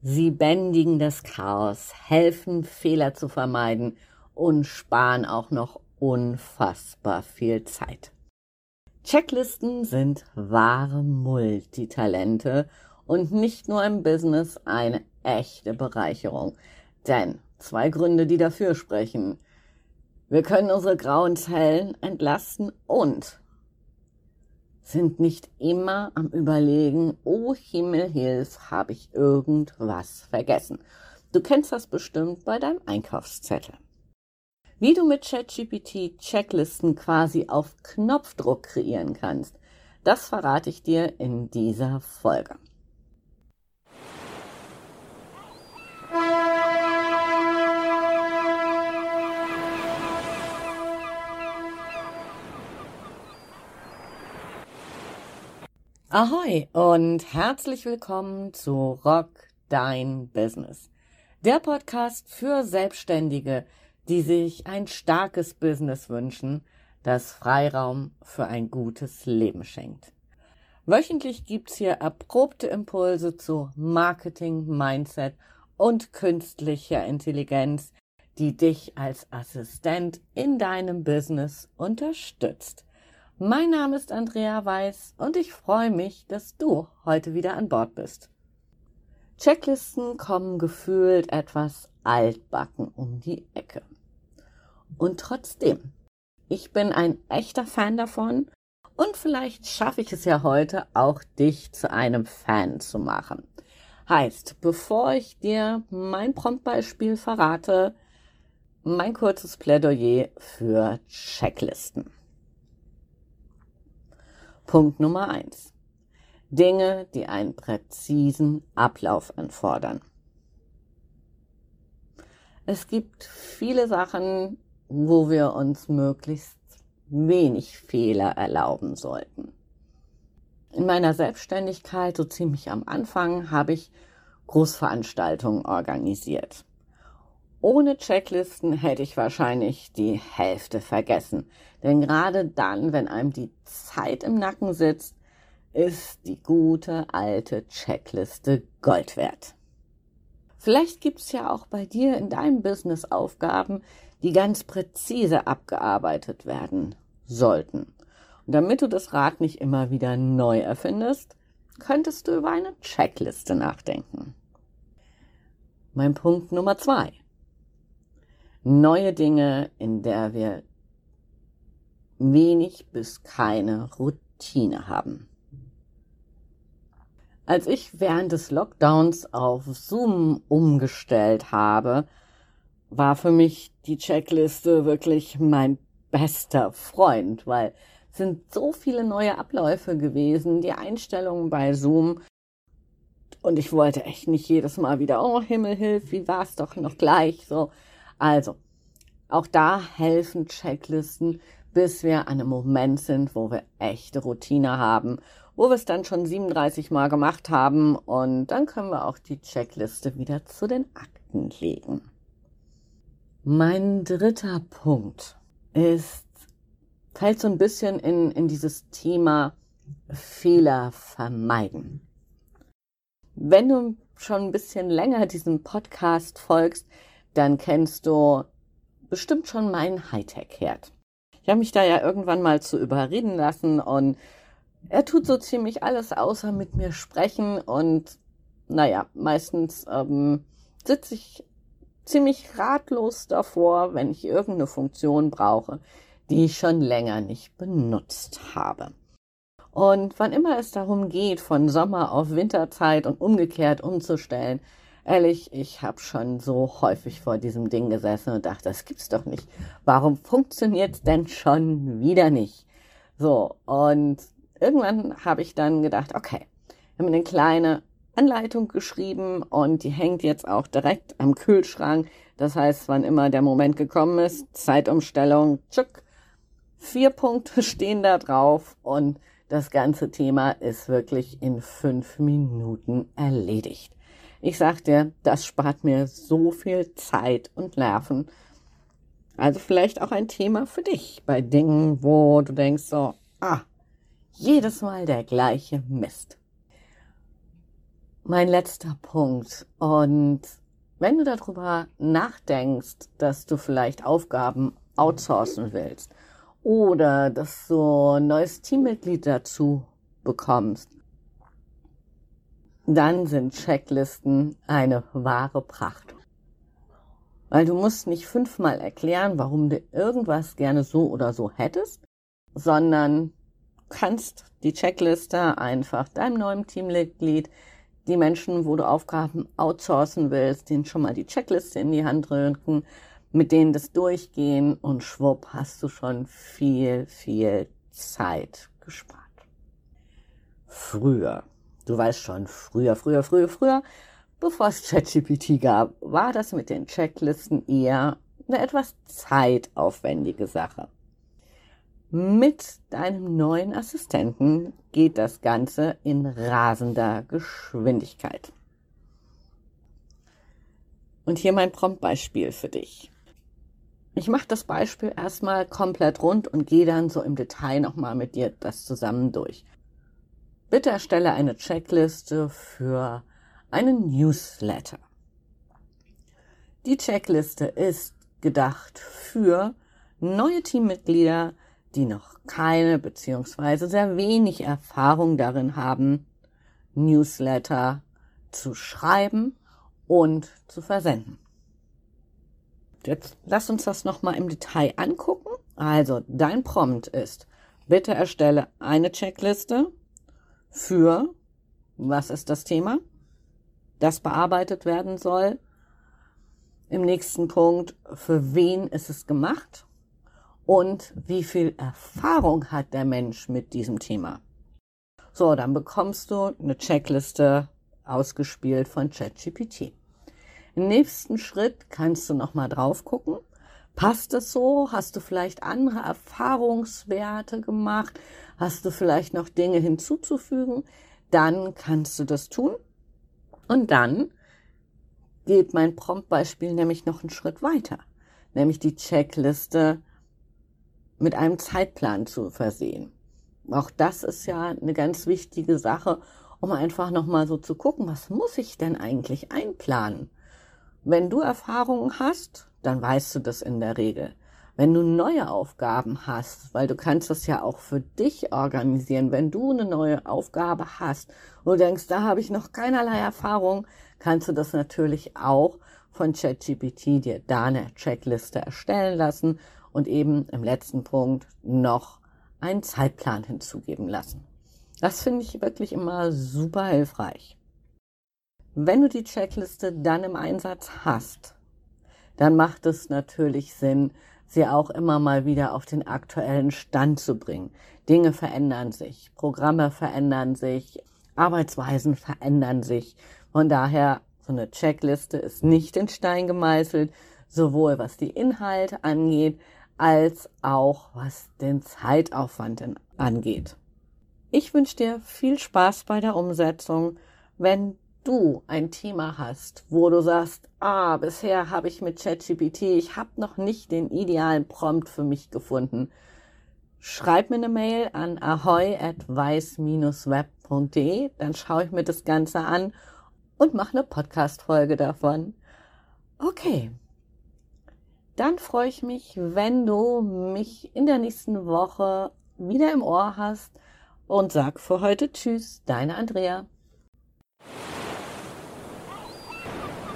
Sie bändigen das Chaos, helfen, Fehler zu vermeiden und sparen auch noch unfassbar viel Zeit. Checklisten sind wahre Multitalente und nicht nur im Business eine echte Bereicherung. Denn 2 Gründe, die dafür sprechen. Wir können unsere grauen Zellen entlasten und sind nicht immer am Überlegen, oh Himmel, hilf, habe ich irgendwas vergessen. Du kennst das bestimmt bei deinem Einkaufszettel. Wie du mit ChatGPT Checklisten quasi auf Knopfdruck kreieren kannst, das verrate ich dir in dieser Folge. Ahoi und herzlich willkommen zu Rock Dein Business, der Podcast für Selbstständige, die sich ein starkes Business wünschen, das Freiraum für ein gutes Leben schenkt. Wöchentlich gibt's hier erprobte Impulse zu Marketing, Mindset und künstlicher Intelligenz, die dich als Assistent in deinem Business unterstützt. Mein Name ist Andrea Weiß und ich freue mich, dass du heute wieder an Bord bist. Checklisten kommen gefühlt etwas altbacken um die Ecke. Und trotzdem, ich bin ein echter Fan davon und vielleicht schaffe ich es ja heute auch, dich zu einem Fan zu machen. Heißt, bevor ich dir mein Promptbeispiel verrate, mein kurzes Plädoyer für Checklisten. Punkt Nummer 1. Dinge, die einen präzisen Ablauf anfordern. Es gibt viele Sachen, wo wir uns möglichst wenig Fehler erlauben sollten. In meiner Selbstständigkeit, so ziemlich am Anfang, habe ich Großveranstaltungen organisiert. Ohne Checklisten hätte ich wahrscheinlich die Hälfte vergessen. Denn gerade dann, wenn einem die Zeit im Nacken sitzt, ist die gute alte Checkliste Gold wert. Vielleicht gibt's ja auch bei dir in deinem Business Aufgaben, die ganz präzise abgearbeitet werden sollten. Und damit du das Rad nicht immer wieder neu erfindest, könntest du über eine Checkliste nachdenken. Mein Punkt Nummer 2. Neue Dinge, in der wir wenig bis keine Routine haben. Als ich während des Lockdowns auf Zoom umgestellt habe, war für mich die Checkliste wirklich mein bester Freund, weil es sind so viele neue Abläufe gewesen, die Einstellungen bei Zoom. Und ich wollte echt nicht jedes Mal wieder, oh Himmel, hilf, wie war's doch noch gleich, so. Also, auch da helfen Checklisten, bis wir an einem Moment sind, wo wir echte Routine haben, wo wir es dann schon 37 Mal gemacht haben und dann können wir auch die Checkliste wieder zu den Akten legen. Mein dritter Punkt fällt so ein bisschen in dieses Thema Fehler vermeiden. Wenn du schon ein bisschen länger diesem Podcast folgst, dann kennst du bestimmt schon meinen Hightech-Herd. Ich habe mich da ja irgendwann mal zu überreden lassen und er tut so ziemlich alles außer mit mir sprechen und naja, meistens sitze ich ziemlich ratlos davor, wenn ich irgendeine Funktion brauche, die ich schon länger nicht benutzt habe. Und wann immer es darum geht, von Sommer auf Winterzeit und umgekehrt umzustellen, ehrlich, ich habe schon so häufig vor diesem Ding gesessen und dachte, das gibt's doch nicht. Warum funktioniert's denn schon wieder nicht? So, und irgendwann habe ich dann gedacht, okay, wir haben eine kleine Anleitung geschrieben und die hängt jetzt auch direkt am Kühlschrank. Das heißt, wann immer der Moment gekommen ist, Zeitumstellung, tschuck, 4 Punkte stehen da drauf und das ganze Thema ist wirklich in 5 Minuten erledigt. Ich sag dir, das spart mir so viel Zeit und Nerven. Also vielleicht auch ein Thema für dich bei Dingen, wo du denkst so, jedes Mal der gleiche Mist. Mein letzter Punkt. Und wenn du darüber nachdenkst, dass du vielleicht Aufgaben outsourcen willst oder dass du ein neues Teammitglied dazu bekommst, dann sind Checklisten eine wahre Pracht. Weil du musst nicht 5-mal erklären, warum du irgendwas gerne so oder so hättest, sondern kannst die Checkliste einfach deinem neuen Teammitglied, die Menschen, wo du Aufgaben outsourcen willst, denen schon mal die Checkliste in die Hand drücken, mit denen das durchgehen und schwupp hast du schon viel, viel Zeit gespart. Früher, du weißt schon, früher, bevor es ChatGPT gab, war das mit den Checklisten eher eine etwas zeitaufwendige Sache. Mit deinem neuen Assistenten geht das Ganze in rasender Geschwindigkeit. Und hier mein Promptbeispiel für dich. Ich mache das Beispiel erstmal komplett rund und gehe dann so im Detail nochmal mit dir das zusammen durch. Bitte erstelle eine Checkliste für einen Newsletter. Die Checkliste ist gedacht für neue Teammitglieder, die noch keine bzw. sehr wenig Erfahrung darin haben, Newsletter zu schreiben und zu versenden. Jetzt lass uns das nochmal im Detail angucken. Also dein Prompt ist, bitte erstelle eine Checkliste für, was ist das Thema, das bearbeitet werden soll. Im nächsten Punkt, für wen ist es gemacht? Und wie viel Erfahrung hat der Mensch mit diesem Thema? So, dann bekommst du eine Checkliste ausgespielt von ChatGPT. Im nächsten Schritt kannst du nochmal drauf gucken. Passt es so? Hast du vielleicht andere Erfahrungswerte gemacht? Hast du vielleicht noch Dinge hinzuzufügen? Dann kannst du das tun. Und dann geht mein Promptbeispiel nämlich noch einen Schritt weiter, nämlich die Checkliste mit einem Zeitplan zu versehen. Auch das ist ja eine ganz wichtige Sache, um einfach nochmal so zu gucken, was muss ich denn eigentlich einplanen? Wenn du Erfahrungen hast, dann weißt du das in der Regel. Wenn du neue Aufgaben hast, weil du kannst das ja auch für dich organisieren, wenn du eine neue Aufgabe hast und du denkst, da habe ich noch keinerlei Erfahrung, kannst du das natürlich auch von ChatGPT dir da eine Checkliste erstellen lassen und eben im letzten Punkt noch einen Zeitplan hinzugeben lassen. Das finde ich wirklich immer super hilfreich. Wenn du die Checkliste dann im Einsatz hast, dann macht es natürlich Sinn, sie auch immer mal wieder auf den aktuellen Stand zu bringen. Dinge verändern sich, Programme verändern sich, Arbeitsweisen verändern sich. Von daher, so eine Checkliste ist nicht in Stein gemeißelt, sowohl was die Inhalte angeht, als auch was den Zeitaufwand angeht. Ich wünsche dir viel Spaß bei der Umsetzung. Wenn du ein Thema hast, wo du sagst, bisher habe ich mit ChatGPT, ich habe noch nicht den idealen Prompt für mich gefunden, schreib mir eine Mail an ahoy@weiß-web.de, dann schaue ich mir das Ganze an und mache eine Podcast-Folge davon. Okay, dann freue ich mich, wenn du mich in der nächsten Woche wieder im Ohr hast und sag für heute Tschüss, deine Andrea.